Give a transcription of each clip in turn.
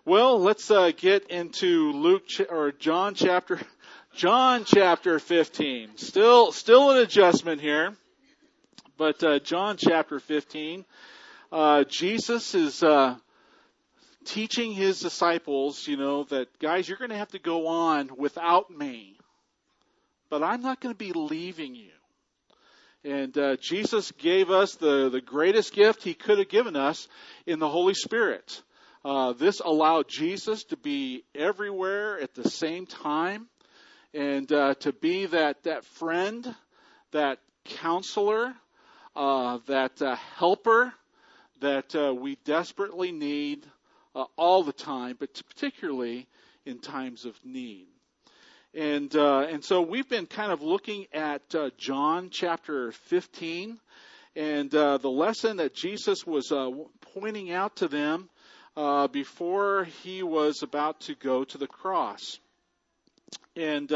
Well, let's get into John chapter 15. Still an adjustment here, but John chapter 15. Jesus is teaching his disciples, that guys, you're going to have to go on without me, but I'm not going to be leaving you. And Jesus gave us the greatest gift he could have given us in the Holy Spirit. This allowed Jesus to be everywhere at the same time and to be that friend, that counselor, that helper that we desperately need all the time, but particularly in times of need. And so we've been kind of looking at John chapter 15, and the lesson that Jesus was pointing out to them before he was about to go to the cross. And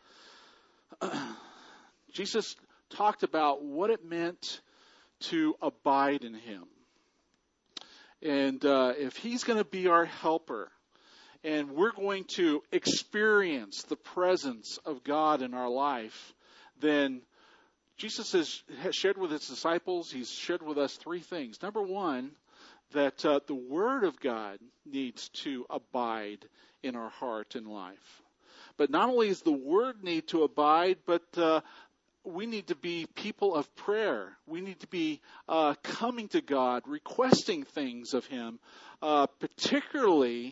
Jesus talked about what it meant to abide in him. And if he's going to be our helper, and we're going to experience the presence of God in our life, then Jesus has shared with his disciples, he's shared with us three things. Number one, that the Word of God needs to abide in our heart and life. But not only does the Word need to abide, but we need to be people of prayer. We need to be coming to God, requesting things of him, particularly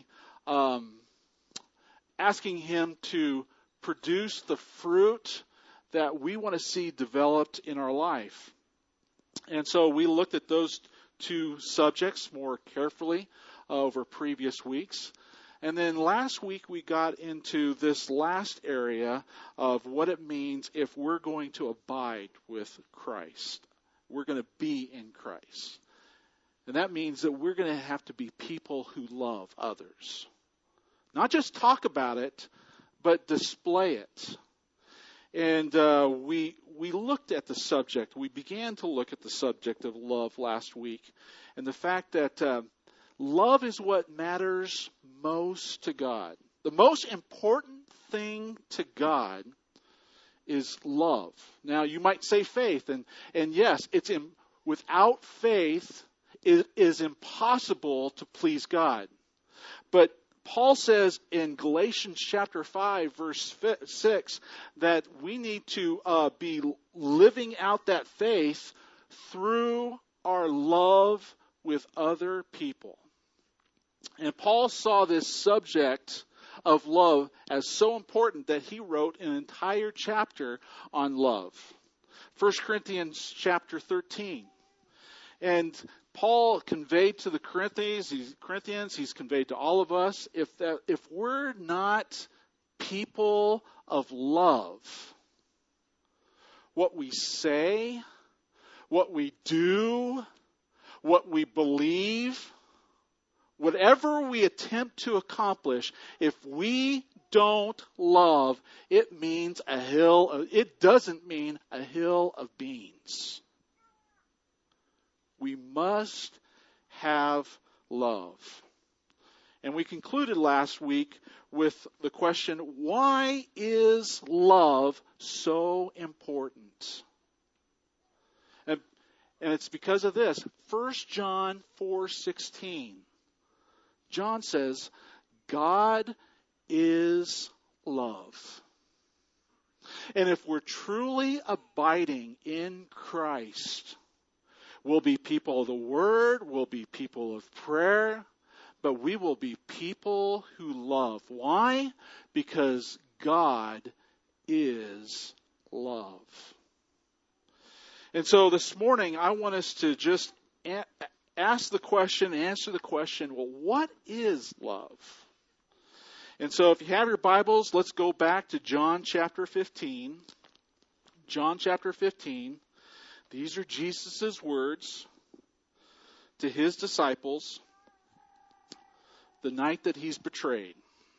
asking him to produce the fruit that we want to see developed in our life. And so we looked at those two subjects more carefully over previous weeks. And then last week we got into this last area of what it means if we're going to abide with Christ. We're going to be in Christ. And that means that we're going to have to be people who love others. Not just talk about it, but display it. And we looked at the subject. We began to look at the subject of love last week. And the fact that love is what matters most to God. The most important thing to God is love. Now, you might say faith. And yes, without faith, it is impossible to please God. But Paul says in Galatians chapter 5, verse 6, that we need to be living out that faith through our love with other people. And Paul saw this subject of love as so important that he wrote an entire chapter on love. 1 Corinthians chapter 13. And Paul conveyed to the Corinthians, he's conveyed to all of us, if we're not people of love, what we say, what we do, what we believe, whatever we attempt to accomplish, if we don't love, it doesn't mean a hill of beans. We must have love. And we concluded last week with the question, why is love so important? And it's because of this. 1 John 4:16. John says, God is love. And if we're truly abiding in Christ, we'll be people of the Word, we'll be people of prayer, but we will be people who love. Why? Because God is love. And so this morning, I want us to just answer the question, well, what is love? And so if you have your Bibles, let's go back to John chapter 15. John chapter 15. These are Jesus' words to his disciples the night that he's betrayed.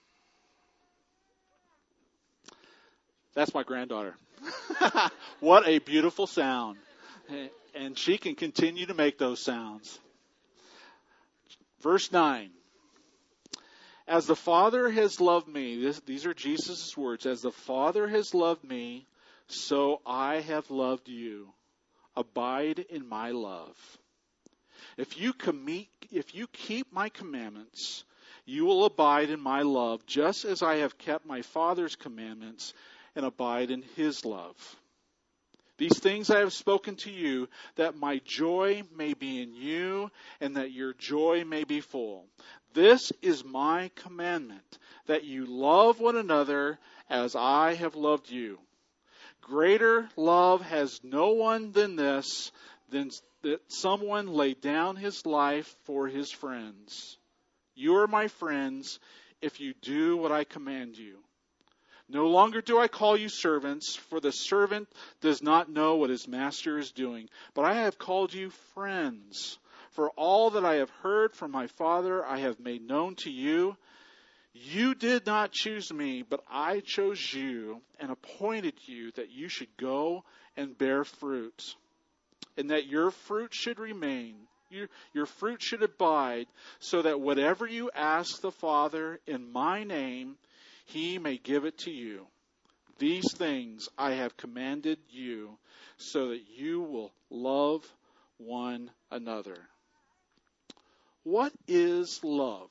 That's my granddaughter. What a beautiful sound. And she can continue to make those sounds. Verse 9. As the Father has loved me, these are Jesus' words, as the Father has loved me, so I have loved you. Abide in my love. If you keep my commandments, you will abide in my love, just as I have kept my Father's commandments and abide in his love. These things I have spoken to you, that my joy may be in you, and that your joy may be full. This is my commandment, that you love one another as I have loved you. Greater love has no one than this, than that someone lay down his life for his friends. You are my friends if you do what I command you. No longer do I call you servants, for the servant does not know what his master is doing. But I have called you friends. For all that I have heard from my Father I have made known to you. You did not choose me, but I chose you and appointed you that you should go and bear fruit, and that your fruit should remain. Your fruit should abide, so that whatever you ask the Father in my name, he may give it to you. These things I have commanded you, so that you will love one another. What is love?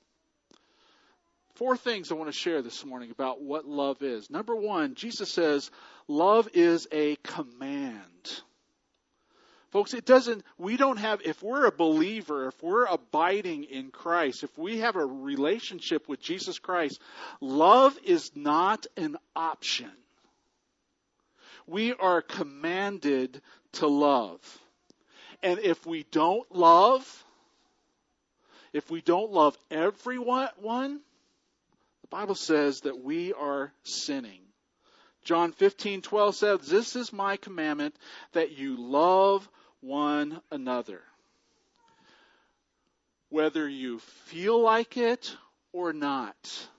4 things I want to share this morning about what love is. Number 1, Jesus says, love is a command. Folks, if we're a believer, if we're abiding in Christ, if we have a relationship with Jesus Christ, love is not an option. We are commanded to love. And if we don't love everyone, the Bible says that we are sinning. John 15:12 says, this is my commandment, that you love one another. Whether you feel like it or not.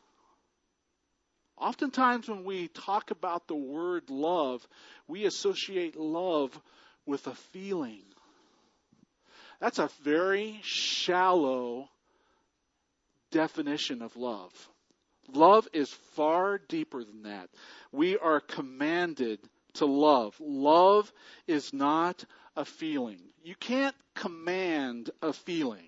Oftentimes when we talk about the word love, we associate love with a feeling. That's a very shallow definition of love. Love is far deeper than that. We are commanded to love. Love is not a feeling. You can't command a feeling.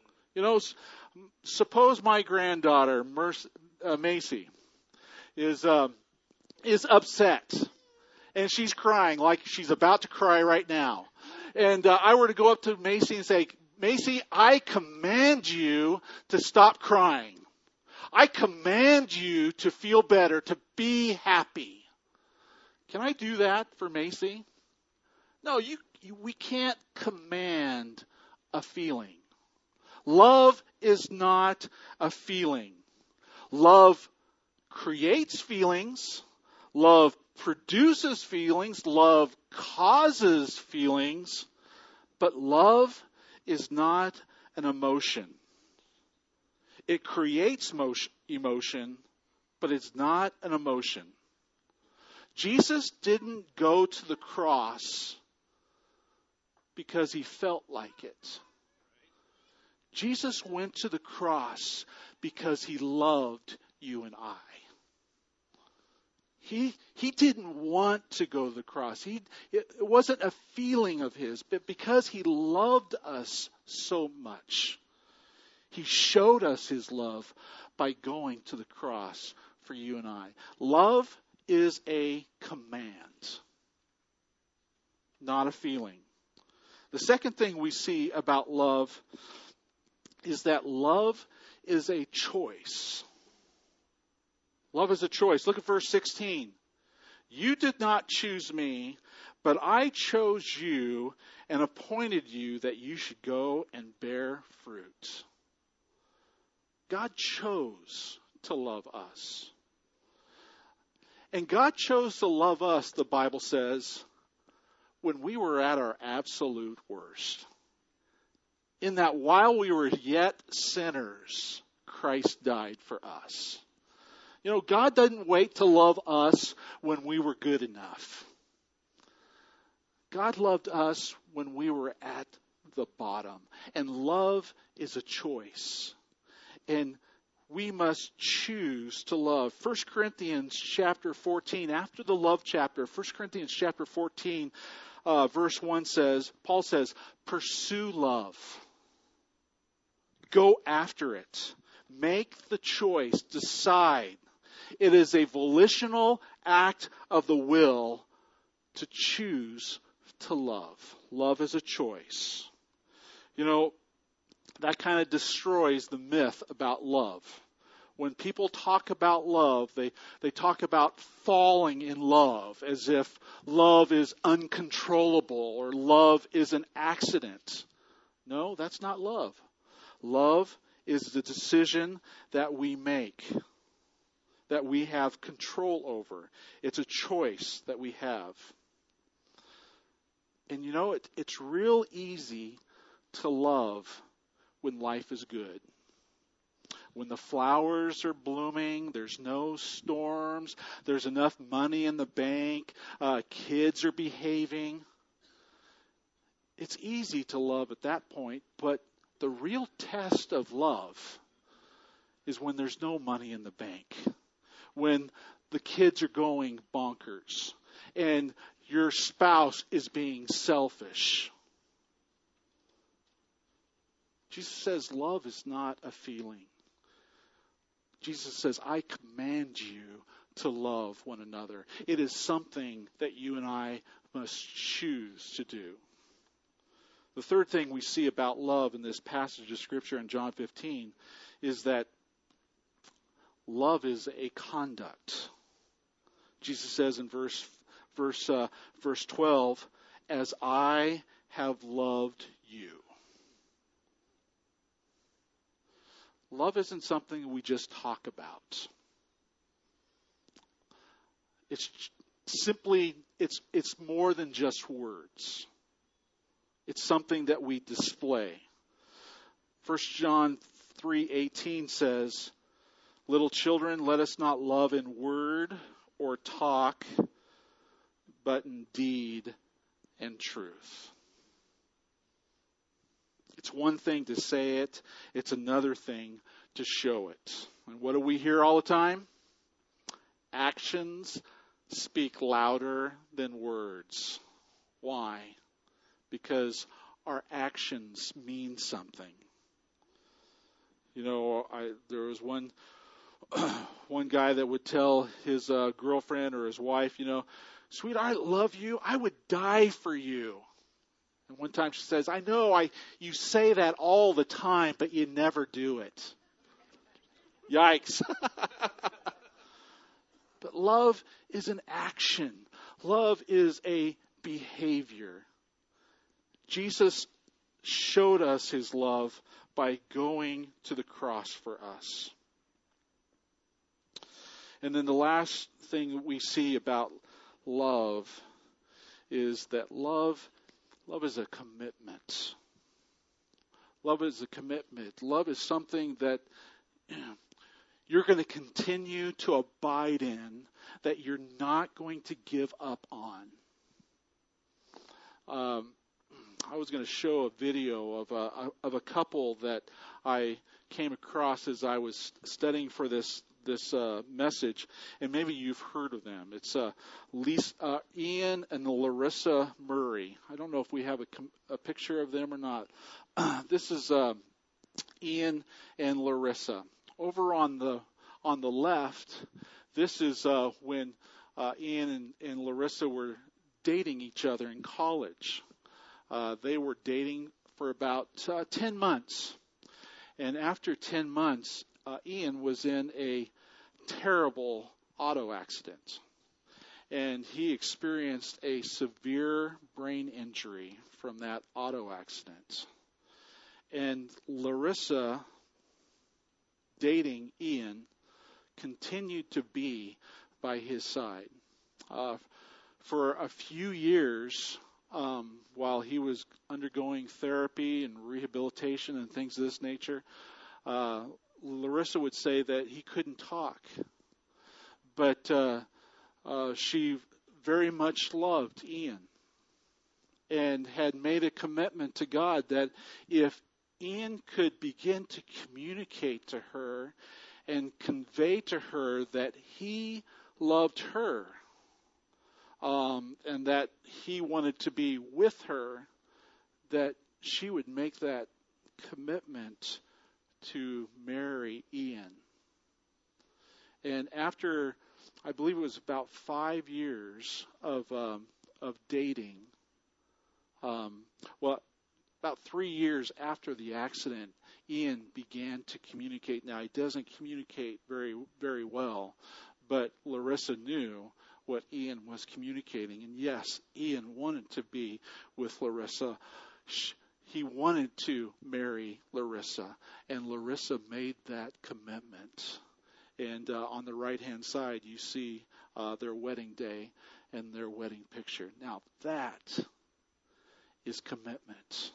Suppose my granddaughter, Macy, is upset. And she's crying like she's about to cry right now. And I were to go up to Macy and say, Macy, I command you to stop crying. I command you to feel better, to be happy. Can I do that for Macy? No, we can't command a feeling. Love is not a feeling. Love creates feelings. Love produces feelings. Love causes feelings. But love is not an emotion. It creates emotion, but it's not an emotion. Jesus didn't go to the cross because he felt like it. Jesus went to the cross because he loved you and I. He didn't want to go to the cross. It wasn't a feeling of his, but because he loved us so much, he showed us his love by going to the cross for you and I. Love is a command, not a feeling. The second thing we see about love is that love is a choice. Love is a choice. Look at verse 16. You did not choose me, but I chose you and appointed you that you should go and bear fruit. God chose to love us. And God chose to love us, the Bible says, when we were at our absolute worst. In that while we were yet sinners, Christ died for us. God doesn't wait to love us when we were good enough. God loved us when we were at the bottom. And love is a choice. And we must choose to love. 1 Corinthians chapter 14, after the love chapter, 1 Corinthians chapter 14, verse 1 says, Paul says, pursue love. Go after it. Make the choice. Decide. It is a volitional act of the will to choose to love. Love is a choice. You know, that kind of destroys the myth about love. When people talk about love, they talk about falling in love as if love is uncontrollable or love is an accident. No, that's not love. Love is the decision that we make, that we have control over. It's a choice that we have. And you know, it's real easy to love when life is good. When the flowers are blooming, there's no storms, there's enough money in the bank, kids are behaving. It's easy to love at that point, but the real test of love is when there's no money in the bank, when the kids are going bonkers, and your spouse is being selfish. Jesus says love is not a feeling. Jesus says, I command you to love one another. It is something that you and I must choose to do. The third thing we see about love in this passage of Scripture in John 15 is that love is a conduct. Jesus says in verse 12, as I have loved you. Love isn't something we just talk about. It's simply, it's more than just words. It's something that we display. 1 John 3:18 says, little children, let us not love in word or talk, but in deed and truth. It's one thing to say it. It's another thing to show it. And what do we hear all the time? Actions speak louder than words. Why? Because our actions mean something. You know, there was one guy that would tell his girlfriend or his wife, you know, sweetheart, I love you. I would die for you. And one time she says, I know you say that all the time, but you never do it. Yikes. But love is an action. Love is a behavior. Jesus showed us his love by going to the cross for us. And then the last thing we see about love is that love is a commitment. Love is a commitment. Love is something that you're going to continue to abide in, that you're not going to give up on. I was going to show a video of a couple that I came across as I was studying for this message, and maybe you've heard of them. It's Ian and Larissa Murray. I don't know if we have a picture of them or not. This is Ian and Larissa. Over on the left, this is when Ian and Larissa were dating each other in college. They were dating for about 10 months. And after 10 months, Ian was in a terrible auto accident. And he experienced a severe brain injury from that auto accident. And Larissa, dating Ian, continued to be by his side. For a few years, while he was undergoing therapy and rehabilitation and things of this nature, Larissa would say that he couldn't talk. But she very much loved Ian and had made a commitment to God that if Ian could begin to communicate to her and convey to her that he loved her, and that he wanted to be with her, that she would make that commitment to marry Ian. And after, I believe it was about 5 years of dating, about 3 years after the accident, Ian began to communicate. Now, he doesn't communicate very, very well, but Larissa knew what Ian was communicating. And yes, Ian wanted to be with Larissa. He wanted to marry Larissa, and Larissa made that commitment. And on the right-hand side, you see their wedding day and their wedding picture. Now, that is commitment.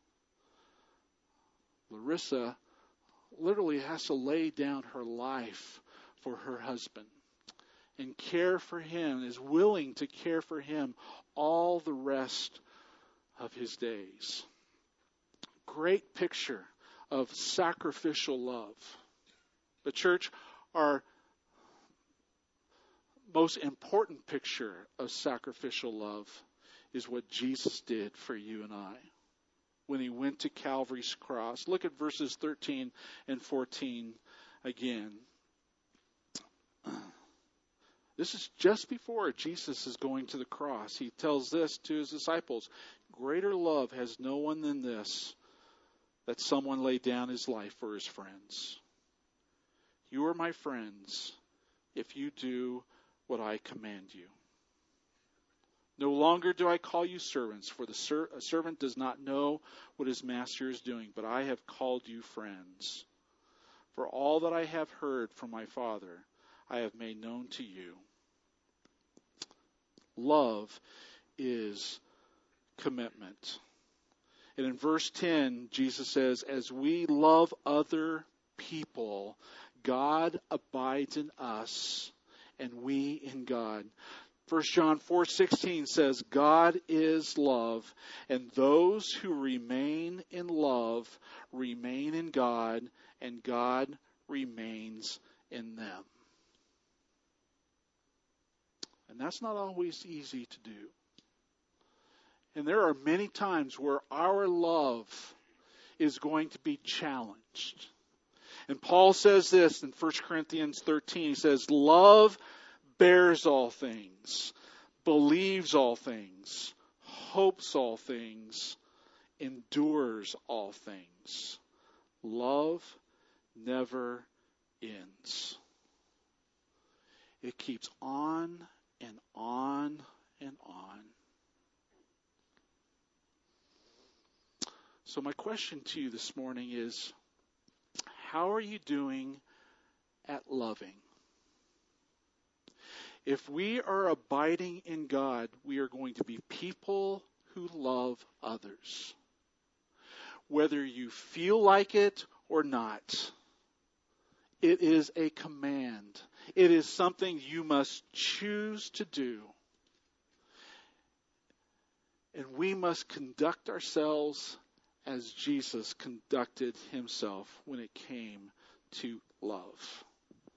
Larissa literally has to lay down her life for her husband and care for him, is willing to care for him all the rest of his days. Great picture of sacrificial love. The church, our most important picture of sacrificial love is what Jesus did for you and I when he went to Calvary's cross. Look at verses 13 and 14 again. This is just before Jesus is going to the cross. He tells this to his disciples: greater love has no one than this, that someone lay down his life for his friends. You are my friends if you do what I command you. No longer do I call you servants, for a servant does not know what his master is doing, but I have called you friends. For all that I have heard from my Father, I have made known to you. Love is commitment. And in verse 10, Jesus says, as we love other people, God abides in us, and we in God. 1 John 4:16 says, God is love, and those who remain in love remain in God, and God remains in them. And that's not always easy to do. And there are many times where our love is going to be challenged. And Paul says this in 1 Corinthians 13. He says, love bears all things, believes all things, hopes all things, endures all things. Love never ends. It keeps on and on and on. So my question to you this morning is, how are you doing at loving? If we are abiding in God, we are going to be people who love others. Whether you feel like it or not, it is a command. It is something you must choose to do. And we must conduct ourselves as Jesus conducted himself when it came to love.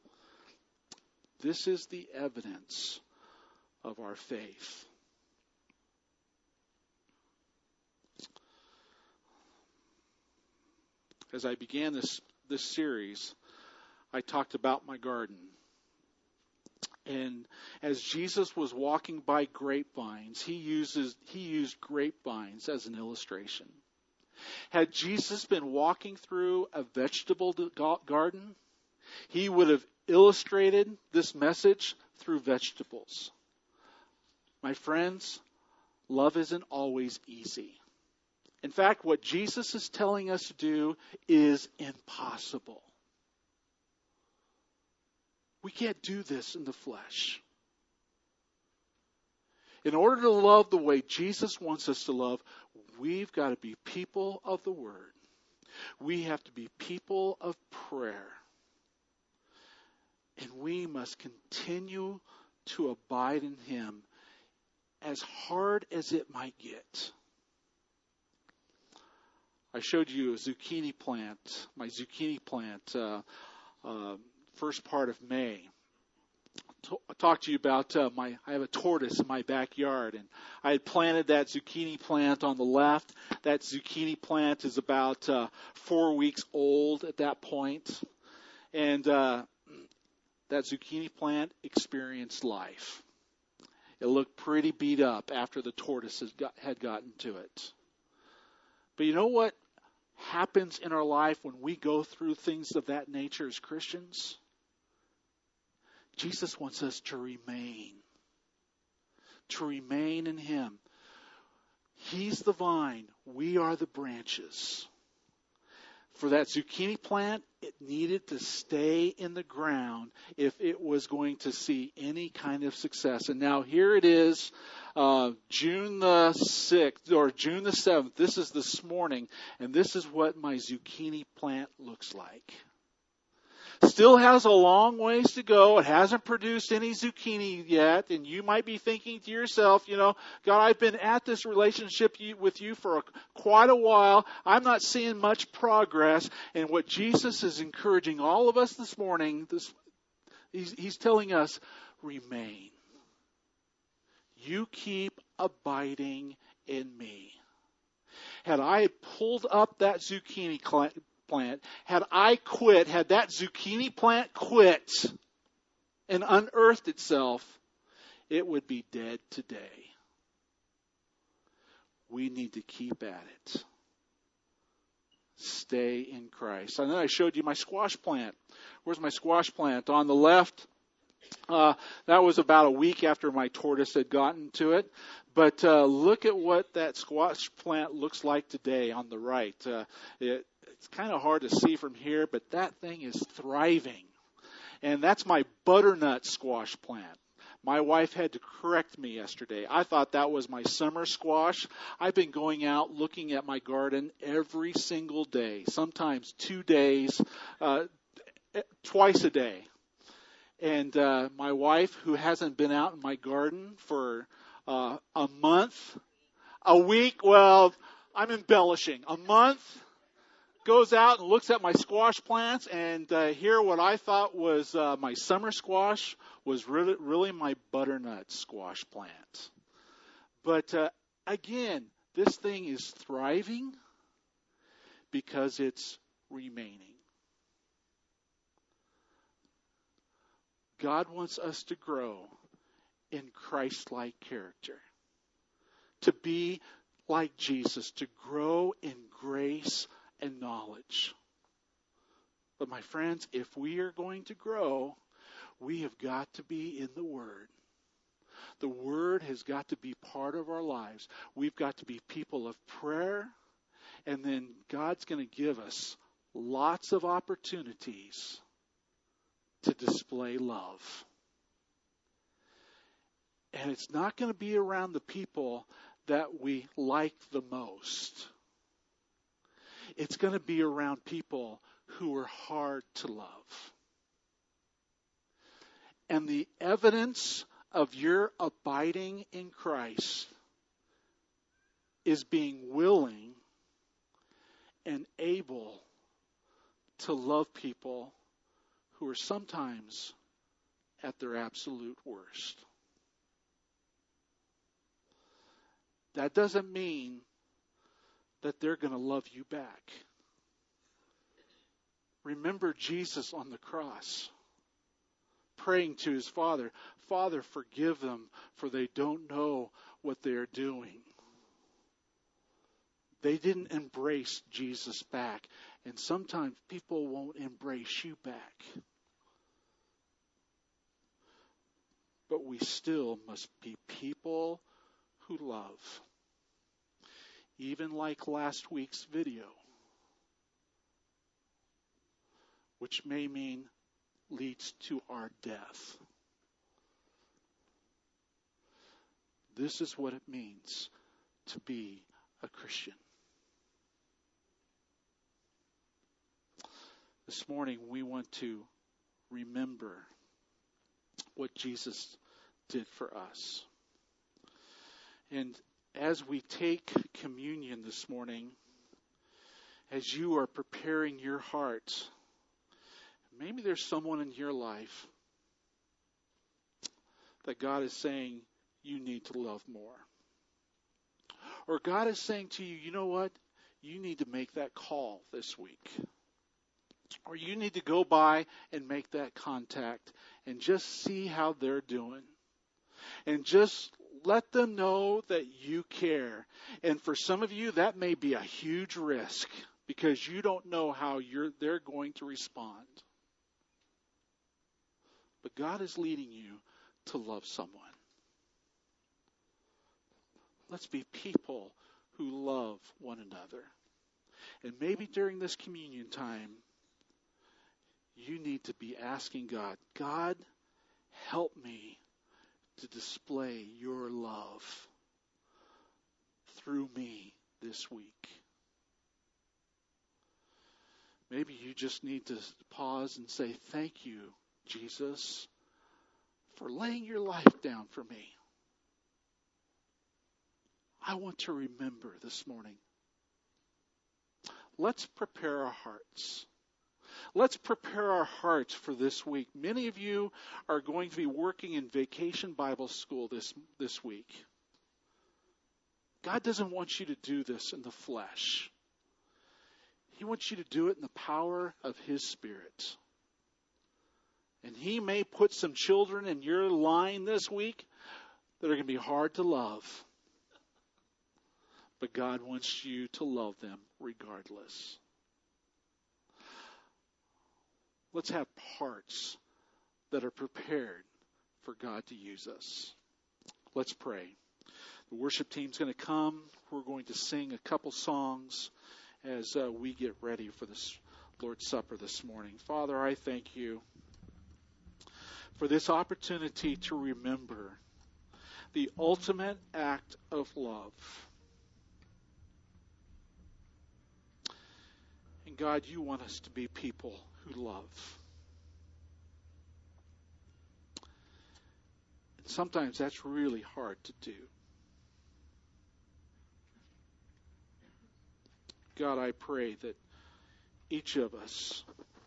This is the evidence of our faith. As I began this series, I talked about my garden. And as Jesus was walking by grapevines, he used grapevines as an illustration. Had Jesus been walking through a vegetable garden, he would have illustrated this message through vegetables. My friends, love isn't always easy. In fact, what Jesus is telling us to do is impossible. We can't do this in the flesh. In order to love the way Jesus wants us to love, we've got to be people of the Word. We have to be people of prayer. And we must continue to abide in Him as hard as it might get. I showed you a zucchini plant, my zucchini plant, first part of May. I talked to you about I have a tortoise in my backyard, and I had planted that zucchini plant on the left. That zucchini plant is about 4 weeks old at that point, and that zucchini plant experienced life. It looked pretty beat up after the tortoise had gotten to it. But you know what happens in our life when we go through things of that nature as Christians? Jesus wants us to remain in Him. He's the vine. We are the branches. For that zucchini plant, it needed to stay in the ground if it was going to see any kind of success. And now here it is, June the 6th or June the 7th. This is this morning, and this is what my zucchini plant looks like. Still has a long ways to go. It hasn't produced any zucchini yet. And you might be thinking to yourself, God, I've been at this relationship with you for quite a while. I'm not seeing much progress. And what Jesus is encouraging all of us this morning, he's telling us, remain. You keep abiding in me. Had I pulled up that zucchini plant, had that zucchini plant quit and unearthed itself, it would be dead today. We need to keep at it. Stay in Christ. And then I showed you my squash plant. Where's my squash plant? On the left, that was about a week after my tortoise had gotten to it. But look at what that squash plant looks like today on the right. It's kind of hard to see from here, but that thing is thriving. And that's my butternut squash plant. My wife had to correct me yesterday. I thought that was my summer squash. I've been going out looking at my garden every single day, sometimes 2 days, twice a day. And my wife, who hasn't been out in my garden for a month, a week, well, I'm embellishing, a month, goes out and looks at my squash plants, and here what I thought was my summer squash was really my butternut squash plant. But again, this thing is thriving because it's remaining. God wants us to grow in Christ-like character, to be like Jesus, to grow in grace and knowledge. But my friends, if we are going to grow, we have got to be in the Word. The Word has got to be part of our lives. We've got to be people of prayer, and then God's going to give us lots of opportunities to display love. And it's not going to be around the people that we like the most. It's going to be around people who are hard to love. And the evidence of your abiding in Christ is being willing and able to love people who are sometimes at their absolute worst. That doesn't mean that they're going to love you back. Remember Jesus on the cross, praying to his Father, Father, forgive them, for they don't know what they are doing. They didn't embrace Jesus back. And sometimes people won't embrace you back. But we still must be people who love. Even like last week's video, which may mean leads to our death. This is what it means to be a Christian. This morning we want to remember what Jesus did for us. And as we take communion this morning, as you are preparing your heart, Maybe there's someone in your life that God is saying you need to love more. Or God is saying to you, you know what? You need to make that call this week. Or you need to go by and make that contact and just see how they're doing. And just let them know that you care. And for some of you, that may be a huge risk because you don't know how they're going to respond. But God is leading you to love someone. Let's be people who love one another. And maybe during this communion time, you need to be asking God, God, help me to display your love through me this week. Maybe you just need to pause and say, thank you, Jesus, for laying your life down for me. I want to remember this morning. Let's prepare our hearts. Let's prepare our hearts for this week. Many of you are going to be working in Vacation Bible School this week. God doesn't want you to do this in the flesh. He wants you to do it in the power of His Spirit. And He may put some children in your line this week that are going to be hard to love. But God wants you to love them regardless. Let's have hearts that are prepared for God to use us. Let's pray. The worship team's going to come. We're going to sing a couple songs as we get ready for this Lord's Supper this morning. Father, I thank you for this opportunity to remember the ultimate act of love. And God, you want us to be people who love. And sometimes that's really hard to do. God, I pray that each of us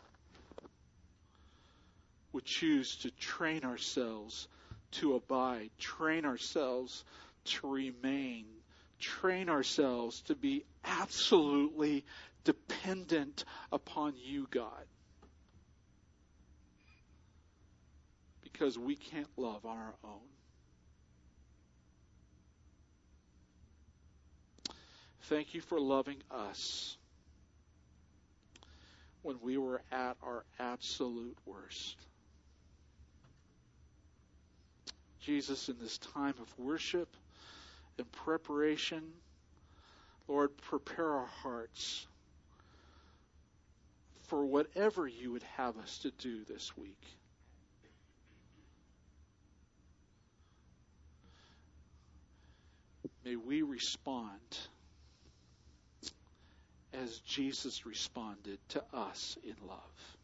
would choose to train ourselves to abide, train ourselves to remain, train ourselves to be absolutely dependent upon you, God. Because we can't love on our own. Thank you for loving us when we were at our absolute worst. Jesus, in this time of worship and preparation, Lord, prepare our hearts for whatever you would have us to do this week. May we respond as Jesus responded to us in love.